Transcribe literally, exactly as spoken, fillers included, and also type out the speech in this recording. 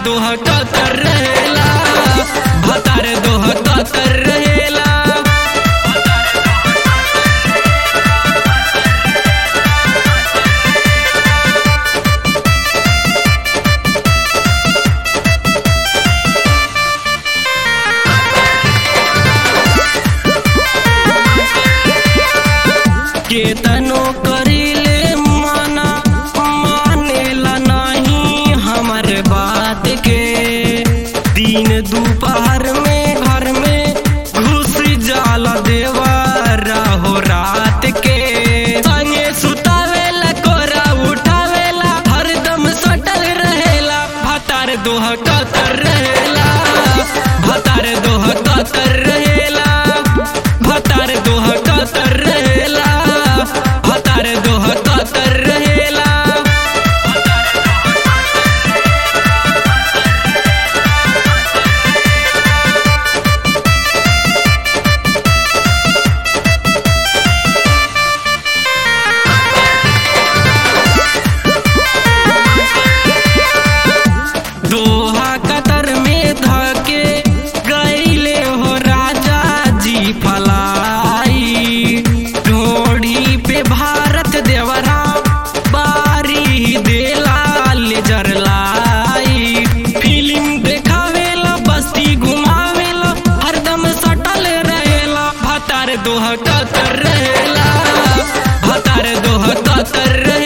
Doha Qatar रहेला, भतार Doha Qatar रहेला। केतनो करीले मना मानेला नहीं हमर बात के, दिन दोपहर में घर में घुस जाला देवारा हो रात के। संगे सुतावेला कोरा उठावेला हरदम सटल रहेला, भतार दोहा कतर रहेला, भतार दोहा कतर रहेला, भतार दोहा कतर रहेला, भतार दोहा कतर रहेला। दोहा कतर में धके गईले हो राजा जी फलाई, ढोड़ी पे भारत देवरा बारी देला लेजर लाई। फिल्म देखावेला बस्ती घुमावेला हरदम सटल रहेला, भतार दोहा कतर रहेला, भतार दोहा कतर रहेला।